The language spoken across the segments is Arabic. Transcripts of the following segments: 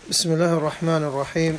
بسم الله الرحمن الرحيم.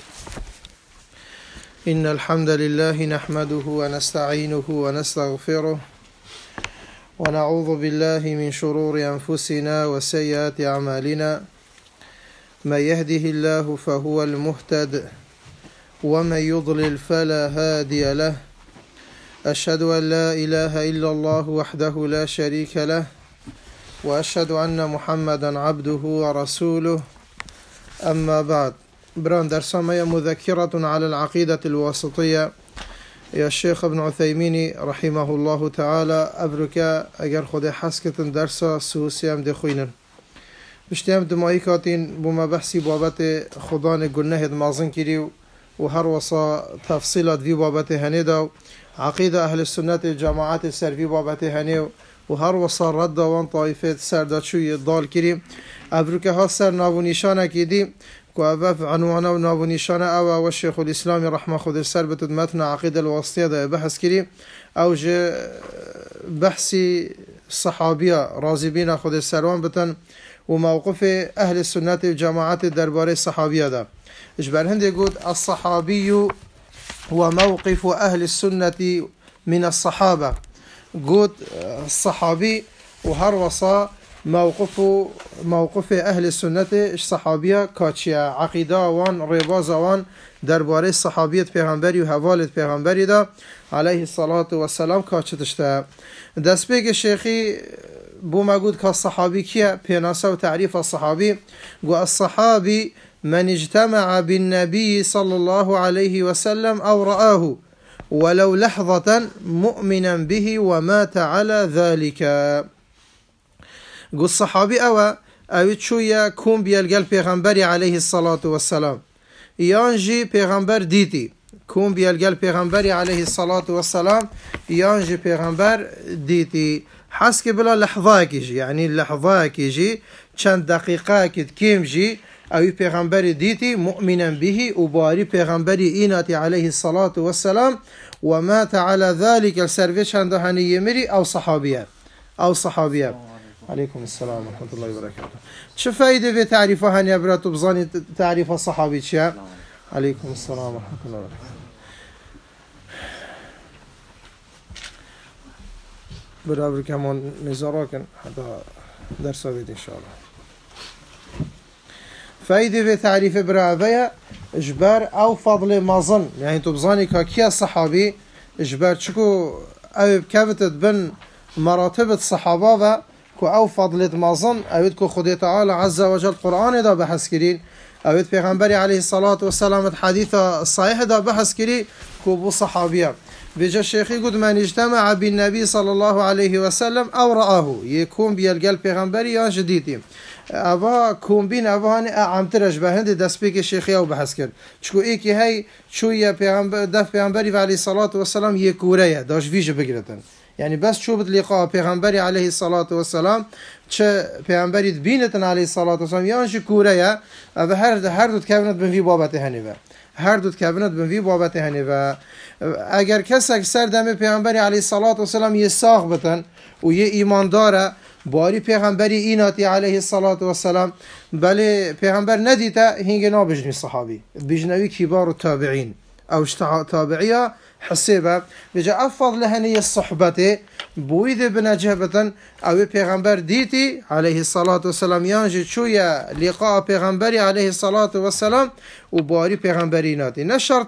إن الحمد لله نحمده ونستعينه ونستغفره ونعوذ بالله من شرور أنفسنا وسيئات أعمالنا. من يهده الله فهو المهتد ومن يضلل فلا هادي له. أشهد أن لا إله إلا الله وحده لا شريك له وأشهد أن محمدا عبده ورسوله. أما بعد، بران درسنا مذكرة على العقيدة الواسطية يا الشيخ ابن عثيمين رحمه الله تعالى. أبركا أجر خد حسكة درس سوسيام دخوينن بشتيام دمائكاتين بما بحثي بابت خدان قلناه مازن كريو وهر وصا تفصيلات في بابت هنيدو عقيدة أهل السنة الجماعات السر في بابت هنيو وهر وصا رد وان طائفة سردات شوي الضال كريم. أبركا هاسر نابو نشانة كيدي كوابف عنوانا ونابو نشانة أو والشيخ الإسلامي رحمه خود السر بتدمتنا عقيدة الواسطية ده بحث كريم أو جي بحثي الصحابية رازبين خود السروان بتن وموقف أهل السنة الجماعات الدرباري الصحابية ده إجبار هندي يقول الصحابي وموقف أهل السنة من الصحابة. قد الصحابي وهروصا موقف أهل السنة الصحابية كاتشيا عقيدة وان ربازة وان درباري الصحابية پیغمبری و حوالت پیغمبری دا عليه الصلاة والسلام كاتشتشتا. دست بيك الشيخي بوما قد كالصحابي كيا بيناسا وتعريف الصحابي قو الصحابي من اجتمع بالنبي صلى الله عليه وسلم أو رآه ولو لحظة مؤمنا به ومات على ذلك. قل الصحابي أو شوية كون بيلقى البيغمبر عليه الصلاة والسلام يانجي بيغمبر ديتي كون بيلقى البيغمبر عليه الصلاة والسلام يانجي بيغمبر ديتي حسك بلا لحظة كيجي يعني اللحظة كيجي چند دقيقة كيم جي أو بيغمبر ديتي مؤمنا به وباري بيغمبر إيناتي عليه الصلاة والسلام ومات على ذلك السرفيش عنده هني يمري أو صحابية عليكم السلام ورحمة الله وبركاته. شو فايدة في تعريفها هني أبرات بزاني تعريف الصحابي شيء؟ عليكم السلام ورحمة الله وبركاته. برابر كمان نزاراكن حتى درس بيت إن شاء الله. فايدة في تعريف برابية إجبار أو فضل ما ظن يعني تبزاني كيا الصحابي إجبار شكو أو كيف بن مراتب الصحابة كو أو فضل ما ظن أو كو خدي تعالى عز وجل القرآن دا بحث كرين أو پیغمبري عليه الصلاة والسلام الحديث الصحيح دا بحث كري كو بو صحابية. بيجا الشيخي قد من اجتمع بالنبي صلى الله عليه وسلم أو رآه يكون بيلقى البيغمبري يا جديدي أبا كون بين أبواني أعمترش بهند دست بيك الشيخي أو بحث كر شكو إيكي هاي شوية دف پیغمبري عليه الصلاة والسلام يكوريا داش فيش بقرتن يعني بس شو بتلقى پیغمبري عليه الصلاة والسلام چه پیغمبري تبينتن عليه الصلاة والسلام يانش كوريا أبا هر دو تكابنت بن في بابت هنبه هر دو تكابنت بن في بابت هنبه. اگر کسک سر دم پیغمبری علیه الصلاة والسلام یه ساخ بتن و یه ایمان داره باری پیغمبری ایناتی علیه الصلاة والسلام بله پیغمبر ندیده هنگه نابجنی صحابی بجنوی کبار التابعین او تابعیه حسيبه بجا أفضل هني الصحبة بويد بنجهبة أو پیغمبر ديتي عليه الصلاة والسلام يانجي شوية لقاء پیغمبري عليه الصلاة والسلام وباري پیغمبريناتي نشرت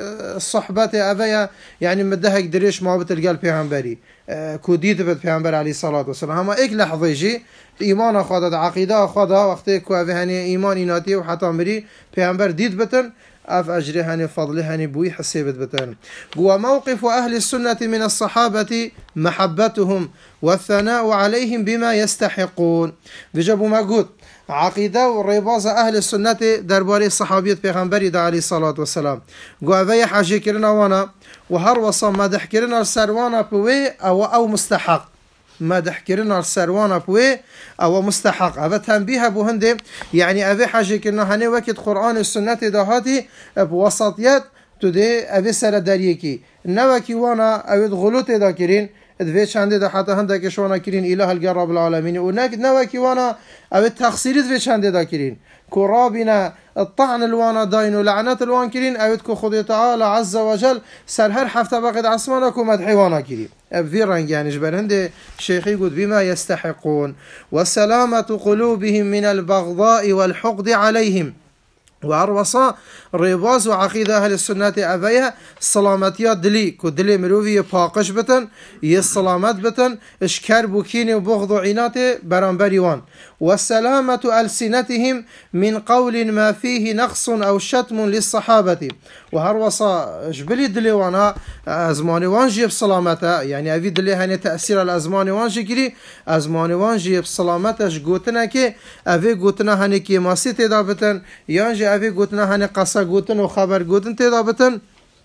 الصحبة أبايا يعني مدهك دريش ما بتلقى البيغمبري كو ديت بد پیغمبر عليه الصلاة والسلام هما اك لحظة يجي إيمان خاضت عقيدة خاضها وقتی كو هني إيمان إناتي وحتى مري پیغمبر ديت بتن أف أجرهن فضلهن بوي حسيبت بتن. وموقف أهل السنة من الصحابة محبتهم والثناء عليهم بما يستحقون. بجبوا ما قلت عقيدة ورباز أهل السنة درباري الصحابية پیغمبري دا عليه الصلاة والسلام قوة حاجة كرنا وانا وهر وصام مدح كرنا السروانا بوي أو مستحق مدح كرنا السروانا بوي أو مستحق. هذا تنبيه أبو هندي يعني أبي حاجة كرنا هني وقت قرآن السنة دهاتي بوسطيات تدي أبي سر دريكي نوكي وانا أبي غلط ذاكرين ادوی چنده ده حتی هنده که شوانا کرین اله الگر رب العالمین و نوکی وانا او تقصیری دوی چنده ده کرین که رابینا الطعن الوانا داین و لعنت الوان کرین اوید که خود تعالی عز و جل سر هر هفته بقید عصمانا که مدحی وانا کرین في رنگ يعني جبر هند شيخ يقول بما يستحقون وسلامة قلوبهم من البغضاء والحقد عليهم وعروصا ريباز وعقيدة أهل السنة أبيها سلامتيات دلي كدلي مروفي باقش بتن يسلامت بتن اشكر بوكيني وبغض وعنات برانبريوان وسلامة ألسنتهم من قول ما فيه نقص أو شتم للصحابة وهروصا جبلي دلي وانا أزماني وانجي بسلامته يعني أبي دلي هني تأثير الأزماني وانجي كري أزماني وانجي بسلامته جوتنا كي أبي جوتنا هني كي ماسي تدابتن يانجي أبي جوتنا هني قصة جوتن وخبر جوتن تدابتن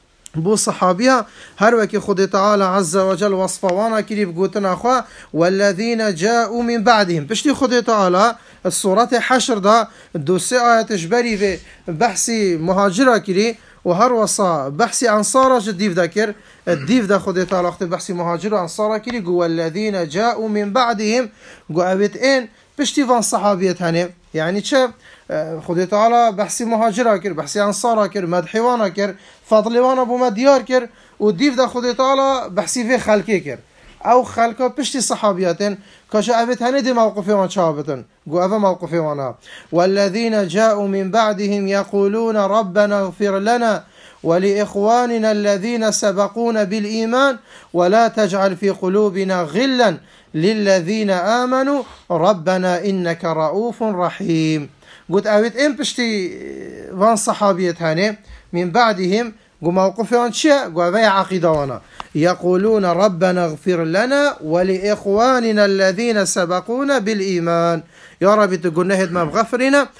بو صحابيها هر وكي خد تعالى عز وجل وصفوانا كريب قوتنا أخوة والذين جاءوا من بعدهم بشتي خد تعالى السورة حشر دا دوسي آيات جبري في بحثي مهاجرة كري وهر وصا بحثي أنصارة جديف ذاكر الديف دا خد تعالى اختي بحثي مهاجرة أنصارة كري قو والذين جاءوا من بعدهم قو أبيت إن بشتي فان صحابيت هني يعني چه خدای تعالی بحثی مهاجره کر بحثی انصاره کر مدحوانا کر فضلوانا بو مدیار کر و دیو دا خدای تعالی بحثی في خلقی کر او خلقا پشتی صحابیاتن کاش اوید هنه دی موقفی وان چابتن گو اوه موقفی وانا والذین جاءوا من بعدهم يقولون ربنا اغفر لنا ولإخواننا الذين سبقونا بالإيمان ولا تجعل في قلوبنا غلا للذين آمنوا ربنا إنك رؤوف رحيم قلت أويت إن بشتي وان صحابيت هاني من بعدهم قو موقفهم شيء قو أبي عقيدة وانا يقولون ربنا اغفر لنا ولإخواننا الذين سبقونا بالإيمان يا ربي تقول نهد ما بغفرنا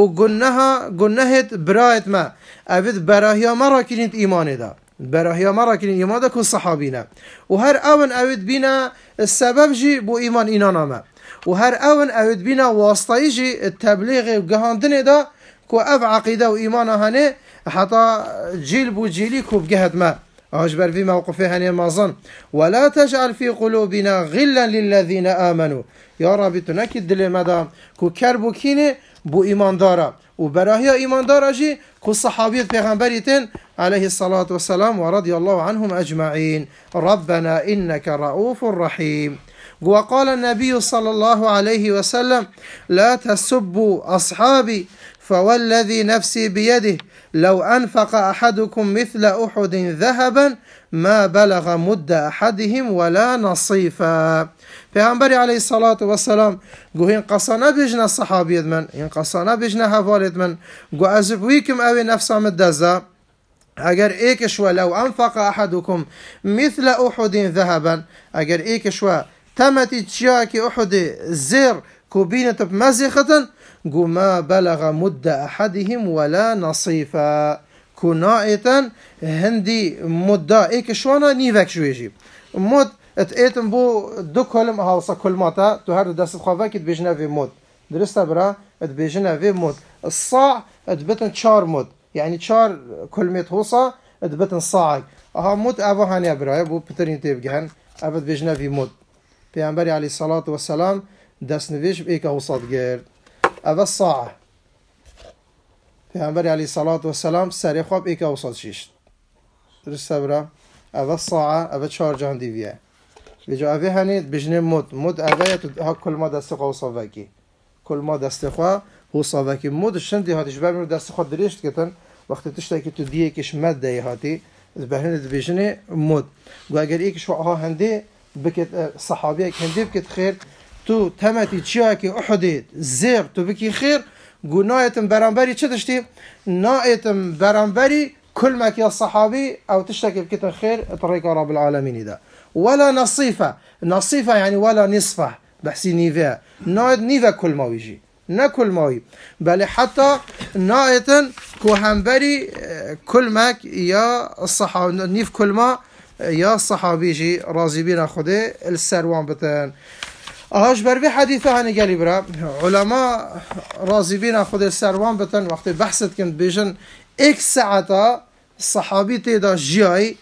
وقلناها برايت ما أبيت براهيا مرة كنت إيماني دا براهيا مرة كنت إيمان دا كل صحابينا وهر أون أويت بينا السبب جي بو إيمان إنانا ما وهر أون أود بينا واسطة يجي التبليغ وقهاندن دا كو أف عقيدة وإيمانها هني حتى جيل بو جيلي كو بجهد ما أجبر في موقفه هني مازن ولا تجعل في قلوبنا غلا للذين آمنوا يا ربي تنكد دل مدام كو كربو كيني بو إيمان دارا وبراهيا إيمان دارا جي كو صحابية پیغمبريتين عليه الصلاة والسلام ورضي الله عنهم أجمعين ربنا إنك رؤوف رحيم وقال النبي صلى الله عليه وسلم لا تسبوا أصحابي فوالذي نفسي بيده لو أنفق أحدكم مثل أحد ذهبا ما بلغ مد أحدهم ولا نصيفا پیغمبر عليه الصلاة والسلام گو هین قصانا بجنا صحابیت من هین قصانا بجنا حوالت من گو ازبویکم اوی نفسام الدزا اگر ایکش ولو أنفق أحدكم مثل أحد ذهبا اگر ایکش و تمتي تشياكي أحد زير كوبينة بمزيخة قو ما بلغ مد أحدهم ولا نصيفا كنائتا هندي مدة إيك شوانا نيفك شويجي مد اتقيتم بو دو كلم هاوصا كلماتا تو هردو دست خوافاك اتبيجنا في مد درستا برا اتبيجنا في مد الصاع اتبتن چار مد يعني چار كلمات هوصا اتبتن صاعك اها مد اوه هانيا برا بو بترين تيبجهن ابت بيجنا في مد پیامبری علیه الصلاة والسلام دست نویش ایک اوسط گرد اول ساعه پیامبری علیه الصلاة والسلام سری خواب ایک اوسط شیشت درسته برا اول ساعه اول چهار جان دیویه بجا اوی هنید بجنه مد اویه ها کل ما دست خواه صافکی کل ما دست خواه هو صافکی مد شندی هاتیش برمیر دست خواه دریشت کتن وقتی تشتا که تو دیه کش مد دی هاتی بهند بجنه مد گو اگر ایکش ها هنده بكت صحابيك هندي بكت خير تو تمتي تشاكي أحد زير تو بكي خير قو نايتم برانبري تشتشتي نايتم برانبري كل ما كي الصحابي أو تشتكي بكت خير طريق رب العالمين ده ولا نصيفة يعني ولا نصفة بحسي نيفا نايت نيفا كل ما يجي نا كل ما بل حتى نايتن كوهنبري كل ما يا الصحابي نيف كل ما يا الصحابي جي راضي بينا خده السروان بتن اهاش بر في حديثه هني قالي برا علماء راضي بينا خده السروان بتن وقت بحثت كنت بيجن اك ساعتا الصحابي تيدا جاي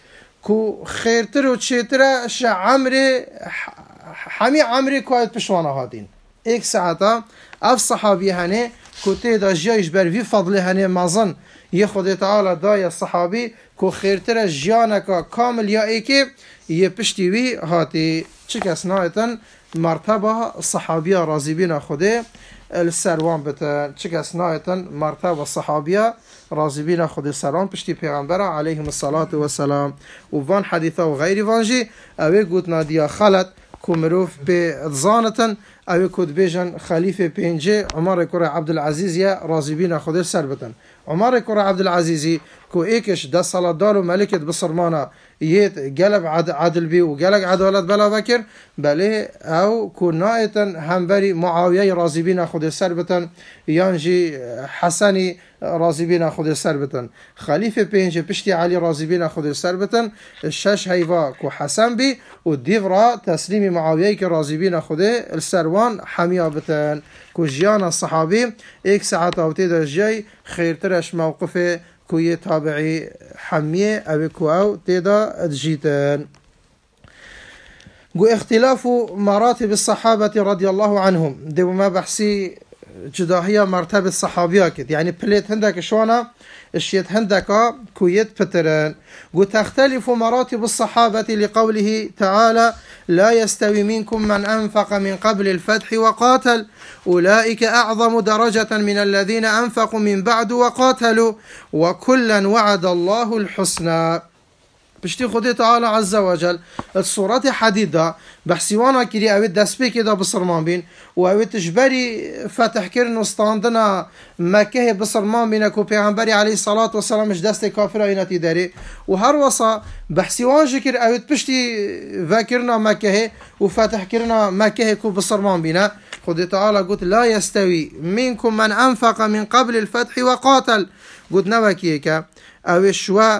كو خيرتر و تشيتر ش عمري حمي عمري كويت بشوانا هاتين ايك ساعتا اف صحابي هني كو تيدا جيش بر في فضل هني مازن يخد تعالى دايا الصحابي كو خيرتر جيانك كامل يا ايكي يبشتي وي هاتي چك اسنايتن مرتبه الصحابيه راضيين خده السروان بتن چك اسنايتن مرتبه الصحابيه راضيين خده السروان بشتي پیغمبر عليهم الصلاه والسلام وفان حديثه وغير فانجي اوي قوت ناديا خلت كومروف بزانتن اوي كود بيجن خليفه بينجي عمر كره عبد العزيز يا راضيين خده سربتن عمر كره عبد العزيزي كو ايكش ده صلاة دار وملكة بصرمانة يت قلب عدل بي وقلق عدالة بلا بكر بله او كو نائتا همبري معاوية رازبين خود سربتن يانجي حسني رازبين خود سربتن خليفة بينجي بشتي علي رازبين خود سربتن الشش هيفا كو حسن بي وديفرا تسليم معاوية كرازبين خود السروان حمية بتن كو جيانا الصحابي ايك ساعات او تيدا جاي خير ترش موقفه كوي تابعي حمية او كواو تيدا جيتان قو اختلاف مراتب الصحابة رضي الله عنهم دو ما بحسي جداهية مرتبة الصحابية كد يعني بليت هندك شوانا الشيت هندك كويت بتران قو تختلف مراتب الصحابة لقوله تعالى لا يستوي منكم من أنفق من قبل الفتح وقاتل أولئك أعظم درجة من الذين أنفقوا من بعد وقاتلوا وكلا وعد الله الحسنى بشتي خدي تعالى عز وجل الصورة حديدة بحسيوانا كري اويت دسبي كده بصرمان بين واويت تجبري فتح كرن وستاندنا مكه بصرمان بين كو پیغمبري عليه الصلاة والسلام مش دست كافرة ايناتي داري وهر وصا بحسيوان جكر اويت بشتي فاكرنا مكه وفتح كرنا مكه كو بصرمان بين خدي تعالى قلت لا يستوي منكم من أنفق من قبل الفتح وقاتل قلت نوكيك او شوا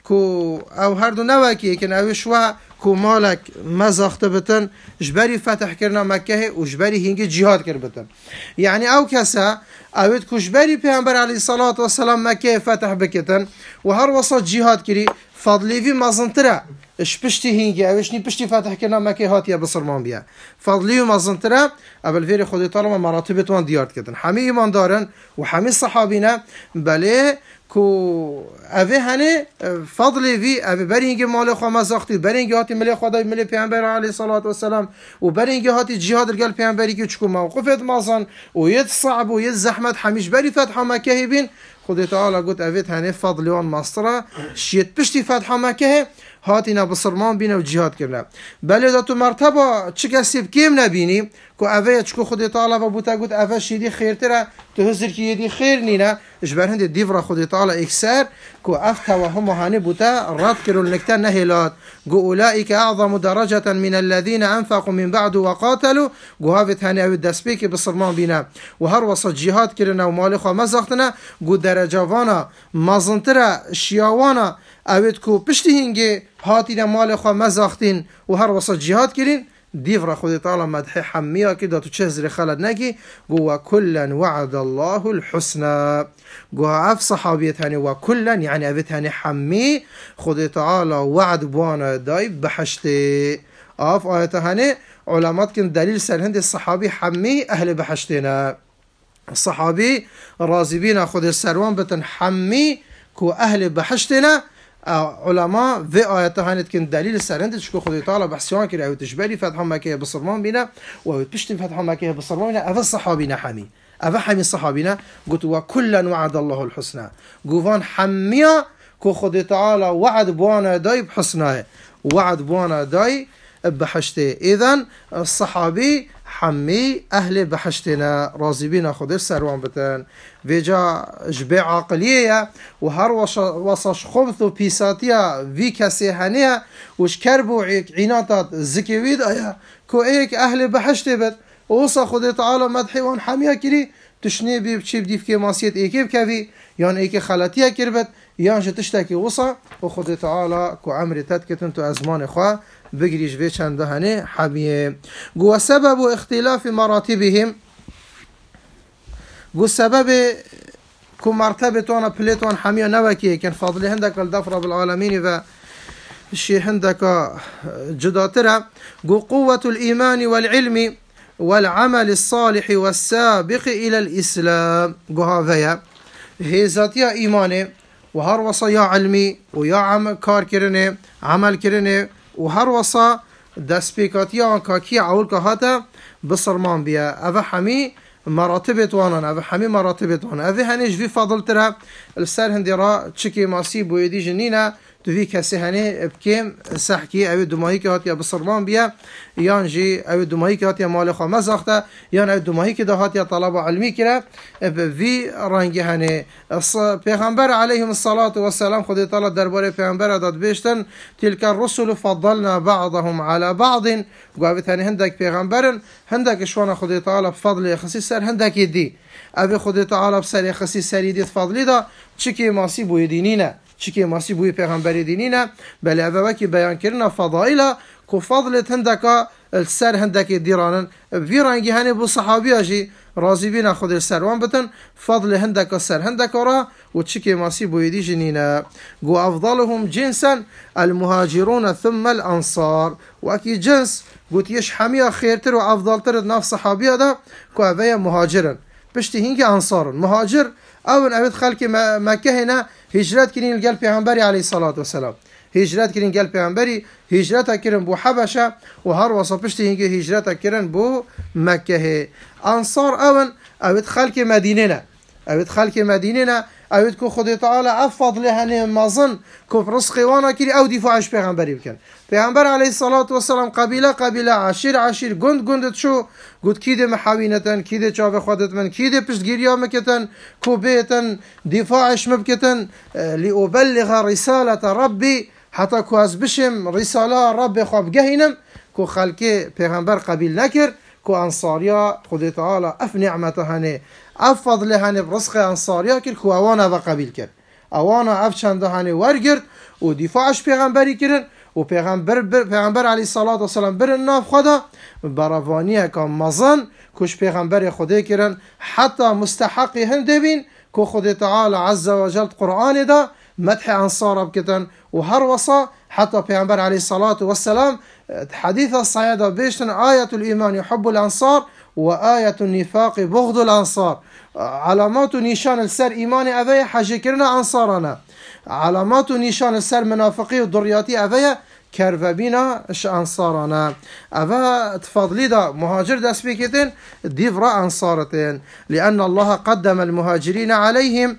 كو او هر دو نوكي كن او شوا كو مالك مزاخت بتن جبري فتح كرنا مكه و جبري هنگي جهاد كر بتن يعني او كسا اويت كو جبري پیغمبر عليه الصلاة والسلام مكه فتح بكتن و هر وسط جهاد كري فضلي في مازنترا اش پشتی هنگی اوش نی پشتی فتح کردن مکه هاتیه بسرمان بیا فضلی و مازنتره اول فیر خودی طالما مراتب توان دیارت کردن همه ایمان دارن و همه صحابینا بله کو اوه هنه فضلی وی اوه برینگی مال خوا مزاختی برینگی هاتی ملی خدای ملی پیامبر علیه الصلاة والسلام و برینگی هاتی جهاد رجال پیامبری که چکو موقفت مازن و ید صعب و ید زحمت همیش بری فتح مکه بین خودی تعالی گفت اوه هنه فضلی وان ماستره شیت پشتی فتح مکه هاتینا بصرمان بینه و جهاد کرده بله دا تو مرتبه چه کسی بکیم نبینی که اوه چکو خودی تعالی و بوتا گود اوه شیدی خیرتره تو هزر که یدی خیر نینه اجبر هنده دیو را خودی تعالی اکسر که اف توهم هانه بوتا رد کرو لنکتن نهیلات گو اولئیک اعظم درجة من الذين انفقوا من بعد وقاتلوا گو هاوت هنه اوه دسپی که بصرمان بینه و هر وسط جهاد کرنه و مال خواه مزاختنه گو درجه وانا مازنتره شیاوانا اوید کو پشتی هنگی هاتین مال خواه مزاختین و هر وسط جهاد کرین دیو را خودی تعالی مدح حمیه که دا تو چه زیر خلد نگی گو کلا وعد الله الحسنى گو اف صحابیت هنی و کلا یعنی اوید هنی حمی خودی تعالی وعد بوانا دای بحشتی اف آیت هنی علامات کن دلیل سرهند الصحابی حمی اهل بحشتینا الصحابي راضبين خود السروان بتن حمي كو اهل بحشتنا علماء في آيات هانت كن دليل سرند شكو خدي تعالى بحسيان كده او تجبري فتح مكه بصرمان بينا و تشتم فتح مكه بصرمان بينا اف الصحابينا حمي اف حمي الصحابينا قلت وكلا وعد الله الحسنى قوفان حميا كو خدي تعالى وعد بوانا داي بحسنى وعد بوانا داي بحشته اذن الصحابي حمي اهل بحشتنا راضبين خدر سروان بتن ویجا جبه عقلیه و هر وصش خبث و پیساتیه وی کسی هنیه وش کربو عیناتات زکوید آیا که ایک اهل بحشته بد وصا خود تعالی مدحی وان حمیه کری تشنی بی بچی بدیف که ماسیت ایکی بکوی یان ایکی خلطیه کربد یان شتشتاکی وصا و خود تعالی که عمری تدکتن تو ازمان خواه بگریش وی چنده هنه حمیه گو سبب اختلاف مراتبهم گو سبب کو مرتبه تونا پلیتوان حمیه نوکیه کن فضلی هندک الدف رب العالمین و الشي هندك جداترة قوة الإيمان والعلم والعمل الصالح والسابق إلى الإسلام قهافيا هي ذاتيا إيماني وهر وصا يا علمي ويا عمل كار كرنه عمل كرنه وهر وصا دسبيكاتيا كاكي عول كهاتا بصرمان بيا أفا حمي مراتب وانا أفا حمي مراتب وانا أفا هنيش في فضل ترى السر هندي را تشكي ماسي بويدي جنينة تفي كسي هني بكيم سحكي أو دماهي كهاتيا بصرمان بيا يانجي أو دماهي كهاتيا مالخا مزاختا يان أو دماهي كهاتيا طلبة علمي كرا في رانجي هني پیغمبر عليهم الصلاة والسلام خدي طالة درباري پیغمبر داد بيشتن تلك الرسل فضلنا بعضهم على بعض قابت هني هندك پیغمبرن هندك شوانا خدي طالة بفضل خصيص سر هندك يدي أبي خدي طالة بسر خصيص سر يدي فضلي دا چكي ماسي بو يدينينا چكي ماسي بو پیغمبر دينينا بل أبواكي بيان كرنا فضائلة كو فضلت هندك السر هندك ديرانن في رانجي هني بو صحابي اجي راضي بينا خد السروان بتن فضل هندك السر هندك ورا وتشكي ماسي بو يدي جنينا قو أفضلهم جنسا المهاجرون ثم الأنصار وأكي جنس قلت يش حمية خيرتر وأفضلتر ناف صحابي دا كو أبايا مهاجرا بشتي هنك أنصار مهاجر أول أبد خلق مكة هنا هجرات كرين القلب پیغمبري عليه الصلاة والسلام هجرات كرين قلب پیغمبري هجرات كرين بو حبشة وهر وصبشتي هنك هجرات كرين بو مكة أنصار أود خلق مدينة أود خلق مدينة أود كو خدي تعالى أفضل هني مازن كو رزقي وانا كري أو دفاعش پیغمبري بكن پیغمبر عليه الصلاة والسلام قبيلة عشير گند شو قد كيده محاوينتن كيده چاوه خودت من كيده پشت گيريا مكتن كو بيتن دفاعش مبكتن لأبلغ رسالة ربي حتى كو از بشم رسالة ربي خواب جهنم كو خلقه پیغمبر قبيل نكر كو أنصاريا خدي تعالى أف نعمته هني أفضل هني برزق أنصاريا كر كو أوانا وقبيل كر أوانا أف چنده هني ورگرد و دفاعش پیغمبری کرن و پیغمبر علیه الصلاة والسلام برن ناف خدا برافانیه که مزن کش پیغمبر خدا کرن حتی مستحقی هنده بین که خدا تعالی عز وجل قرآن دا مدح أنصار بكتن وهر وصا حتى پیغمبر عليه الصلاة والسلام حديث الصعيدة بيشتن آية الإيمان يحب الأنصار وآية النفاق بغض الأنصار علامات نشان السر إيمان أبي حجكرنا أنصارنا علامات نشان السر منافقي وضرياتي أبي كرفبينا أنصارنا أبا تفضلي دا مهاجر دا سبيكتين ديفرا أنصارتين لأن الله قدم المهاجرين عليهم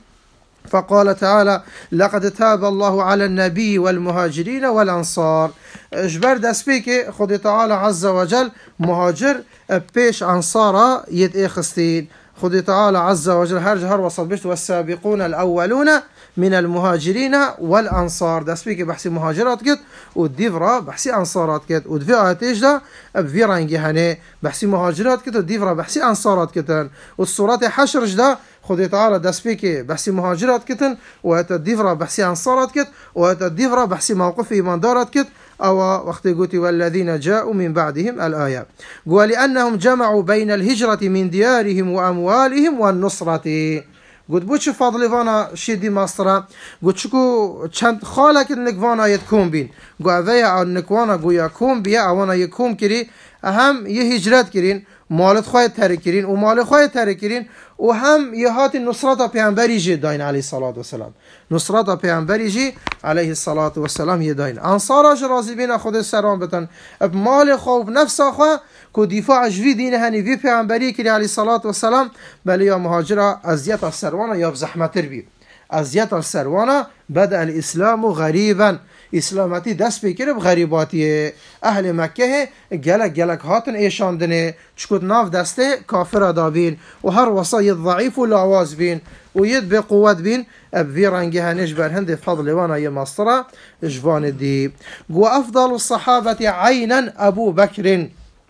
فقال تعالى لقد تاب الله على النبي والمهاجرين والأنصار اجبر دسبيك خد تعالى عز وجل مهاجر بيش أنصارا يتأخستين خد تعالى عز وجل هر وصل بيشت والسابقون الأولون من المهاجرين والأنصار دسبيك بحسي مهاجرات كت وديفرا بحسي أنصارات كت ودفي آتيش دا بفيرانجي هني بحسي مهاجرات كت وديفرا بحسي أنصارات كتن والصورات حشرج دا خدي تعالى دسبيكي بحسي مهاجرات كتن وهتا ديفرا بحسي أنصارات كت وهتا ديفرا بحسي موقف إيمان دارات كت أو وقت قلت والذين جاءوا من بعدهم الآية قال لأنهم جمعوا بين الهجرة من ديارهم وأموالهم والنصرة قلت بوش فضل فانا شدي مصر قلت شكو چند خالك انك فانا يتكون بين قلت اوه انك وانا قو يكون بيا اوانا يكون كري اهم يهجرات كرين مالت خواهد ترك كرين ومال خواهد ترك كرين وهم يهات النصرة پیغمبری جي داين عليه الصلاة والسلام نصرة پیغمبری جي عليه الصلاة والسلام يداين انصار جرازي بين خود السلام بتن بمال خوف نفس خواه كو دفاع جوي دين هني في پیغمبری كري عليه الصلاة والسلام بل يا مهاجرة ازيات السروانة يا بزحمة بي ازيات السروانة بدأ الإسلام غريبا اسلامتی دست بکره بغریباتی اهل مکه گلک هاتن ایشاندنه چکود ناف دسته کافر دابین و هر وصای ضعیف و لاواز بین و ید بقوت بین ابوی رنگی هنش بر هند فضل وانا يمصرا جوان دي وافضل الصحابة عينا ابو بكر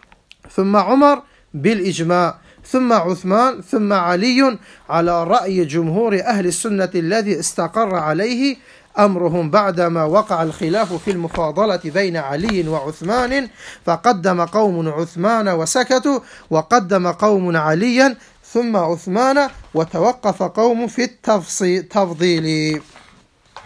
ثم عمر بالإجماع ثم عثمان ثم علي على رأي جمهور أهل السنة الذي استقر عليه أمرهم بعدما وقع الخلاف في المفاضلة بين علي وعثمان فقدم قوم عثمان وسكتوا وقدم قوم عليا ثم عثمان وتوقف قوم في التفضيل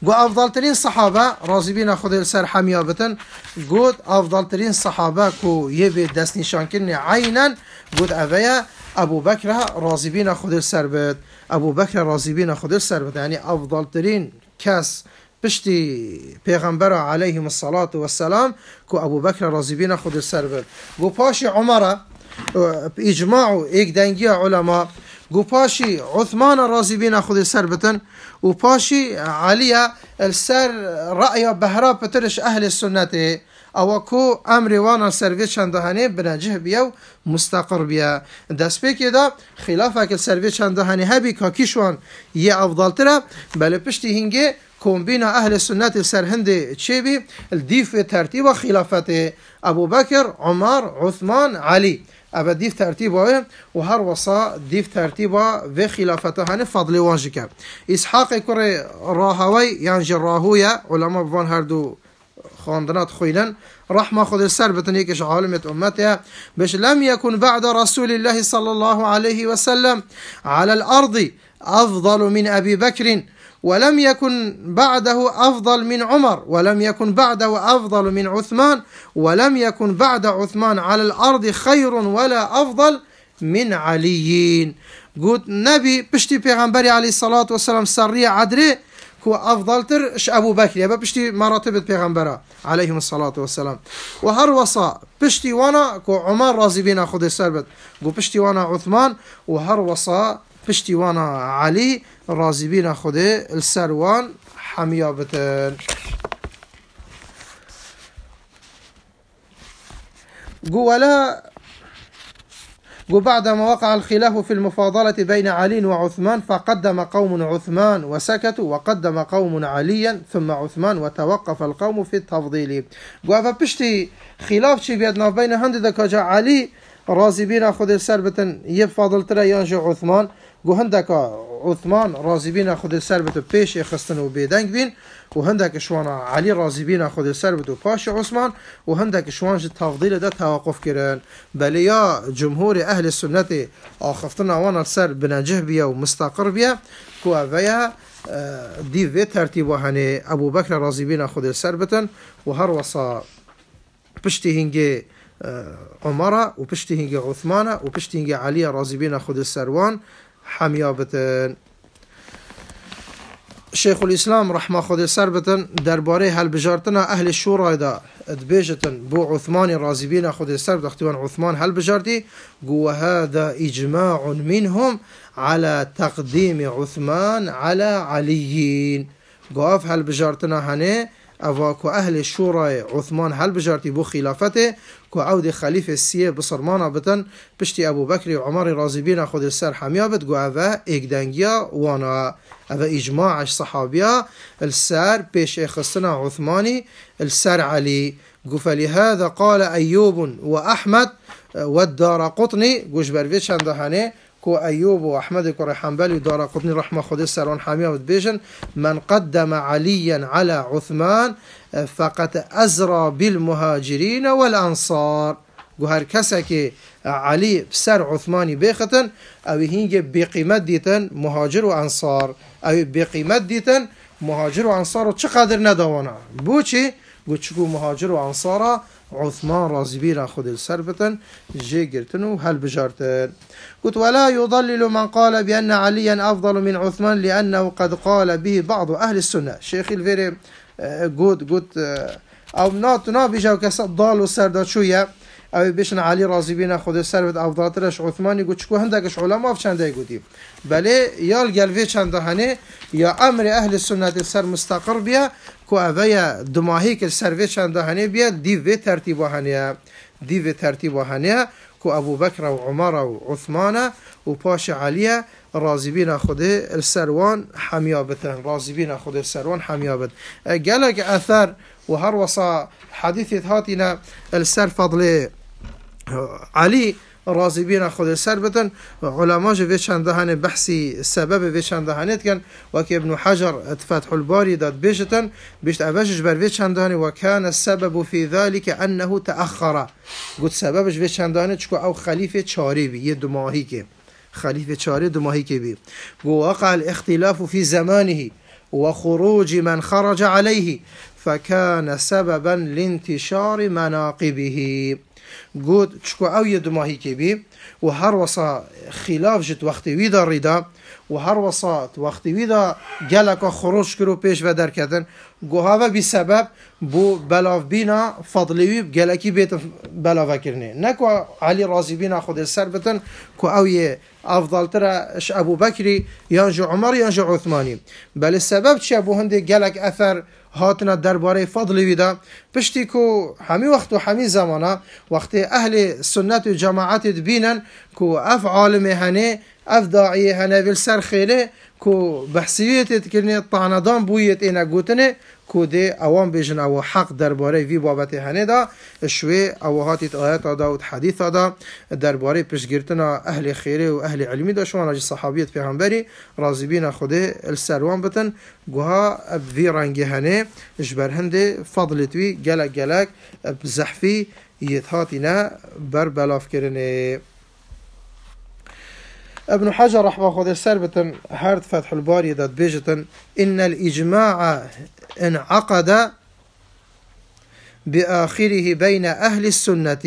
گو افضل ترین صحابه راضی بین خود سر حمیا بتن گود افضل ترین صحابه کو یه به دست نشان کنی عینا گود اویا ابو بکر راضی بین خود سر بد ابو بکر راضی بین خود سر بد یعنی افضل ترین کس پشتی پیغمبر علیه الصلاة والسلام کو ابو بکر راضی بین خود سر بد گو پاشی عمره اجماع و یک دنگی علما گو پاشی عثمان راضی بین خود سر بتن و پاشی علی السر رأی بهرا پترش اهل سنته او کو امر وانا سرویت چندهانه بنجه بیا و مستقر بیا دست پیکی دا خلافه که سرویت چندهانه هبی کاکیشوان یه افضل تره بله پشتی هنگه كومبينا أهل السنة السرهند تشيبي الديف ترتيب خلافته أبو بكر عمر عثمان علي أبا ديف ترتيبه وهر وصا ديف ترتيبه في خلافته هن فضل واجك إسحاق كري راهوي يعني راهويا علماء بفان هردو خاندنات خويلن رحمة خذ السر بتنيكش عالمة أمتها بش لم يكن بعد رسول الله صلى الله عليه وسلم على الأرض أفضل من أبي بكر ولم يكن بعده أفضل من عمر ولم يكن بعده أفضل من عثمان ولم يكن بعد عثمان على الأرض خير ولا أفضل من عليين قلت نبي بشتي پیغمبري عليه الصلاة والسلام سرية عدري كو أفضل ترش أبو بكر يبا بشتي مراتب پیغمبره عليهم الصلاة والسلام وهر وصا بشتي وانا كو عمر راضي بينا خود السربت قو بشتي وانا عثمان وهر وصا بشتي وانا علي راضي بينا خوده السروان حميابتن قو بعدما وقع الخلاف في المفاضلة بين علي وعثمان فقدم قوم عثمان وسكتوا وقدم قوم عليا ثم عثمان وتوقف القوم في التفضيل قو فبشتي خلاف شي بيدنا بين هندك جا علي راضي بينا خوده السربتن يبفاضل ترى ينجي عثمان گو هندک عثمان راضی بین خود سر بتو پیش خستن و بیدنگ بین و هندک شوانا علی راضی بین خود سر بتو پاش عثمان و هندک شوانج تفضیل ده توقف کرن بله یا جمهور اهل سنت آخفتن وانا سر بنجه بیا و مستقر بیا کو اویا دی و ترتیب هنه ابو بکر راضی بین خود سر بتن و هر وصا پشتی هنگه عمره و پشتی هنگه عثمانه و پشتی هنگه علی راضی بین خود سروان حمیابتن شیخ الاسلام رحمه خود سربتن درباره هل بجارتنا اهل شورای دا ادبیجتن بو عثمان راضی بین خود سربت اختوان عثمان هل بجارتی گو هذا اجماع منهم على تقدیم عثمان على علیین گواف هل بجارتنا هنه اواکو اهل شورای عثمان هل بجارتی بو خلافته کو عود خلیفه السیه بصرمانا بتن پشتی ابو بکر و عمر راضی بین خود السر حمیابت گو اوه اگدنگیا وانا اوه اجماعش صحابیا السر پیش اخستنا عثمانی السر علی گو فلهذا قال ایوب و احمد و الدار قطنی گوش بروید چنده هنه كو أيوب وأحمد كو حنبلي ودار قطني رحمة خود السرون حامية وتبيجن من قدم عليا على عثمان فقد أزرى بالمهاجرين والأنصار جو هر كسك علي بسر عثماني بيختن أو هينجي بقيمة ديتن مهاجر وأنصار أو بقيمة ديتن مهاجر وأنصار وچه قدر ندوانا بوچي گوچگو مهاجر و انصارا عثمان راضی بین خود السربتن جي گرتن هل بجارتن قلت ولا يضلل من قال بأن عليا أفضل من عثمان لأنه قد قال به بعض أهل السنة شيخ الفيري قلت او ناتنا بيجاو كسا ضالو سرداد شوية او بيشن علي راضي بين خود السربت افضل ترش عثماني قلت شكو هندكش علماء في چنده قلتي بله يال قلبي چنده هنه يا امر اهل السنة السر مستقر بيا كو اويا دماهيك السر چنده هنه بيا دي في ترتيبه هنه كو ابو بكر وعمر وعثمان وباش علي راضي بين خود السروان حميابتن راضي بين خود السروان حميابت قالك اثر وهر وصا حديث هاتنا السر فضل علي راضي بين خود السر بتن علماء في چندهن بحثي سبب في چندهنت كان وكي ابن حجر فتح الباري داد بيجتن بيشت ابجج بر في چندهن وكان السبب في ذلك انه تاخر قلت سببش في چندهن چكو او خليفه چاري بي يه دماهي كي خليفه چاري دماهي كي بي وقع الاختلاف في زمانه وخروج من خرج عليه فكان سببا لانتشار مناقبه. قد چكو او يدماهي كبي وهر وصا خلاف جت وقتی ویدا ریدا و هر وسط وقتی ویدا گلک خروج کرو پیش و در کردن گوهاوه بی سبب بو بلاف بینا فضلیوی گلکی بیت بلاف کرنه نکو علی رازی بینا خود سر بتن کو اوی افضل ترش ابو بکری یانجو عمر یانجو عثمانی بل سبب چه ابو هنده گلک اثر هاتنا درباره فضلیوی دا پشتی کو همی وقت و همی زمانه وقت اهل سنت و جماعت بینن کو اف عالم هنه اف داعیه هنه بالسر خیله کو بحثیت تکنه طعنادان بویت اینا گوتنه کو ده اوان بیجن او حق درباره وی بابت هنه دا شوی او هاتیت آیات دا و حدیث دا درباره پشگرتنا اهل خیره و اهل علمی دا شوان اجی صحابیت پیغمبری راضی بین خوده السروان بتن گوها وی رنگی هنه جبر هنده فضلت وی گلک گلک بزحفی يتهاتنا بر بلاف كرنه. ابن حجر رحمه الله سربة هارد فتح الباري داد بيجتن إن الإجماع انعقد بآخره بين أهل السنة.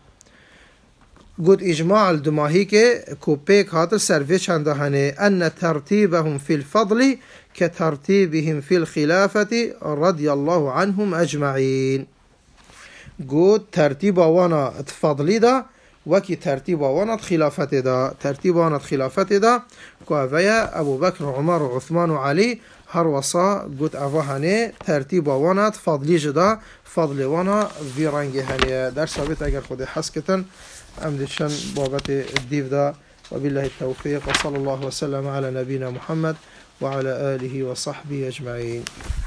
قد إجماع الدماهيك كوبيك هاتر سرفيش عندهانه أن ترتيبهم في الفضل كترتيبهم في الخلافة رضي الله عنهم أجمعين. قد ترتيب وانا تفضلي دا وكي ترتيب وانا خلافته دا ترتيب وانا خلافته دا كوافيا أبو بكر وعمر وعثمان وعلي هر وصا قد أفاهاني ترتيب وانا تفضلي جدا فضل وانا في رنجي هاني در ثابت اگر خود حسكتن أمدشن بابت الديف دا. وبالله التوفيق وصلى الله وسلم على نبينا محمد وعلى آله وصحبه أجمعين.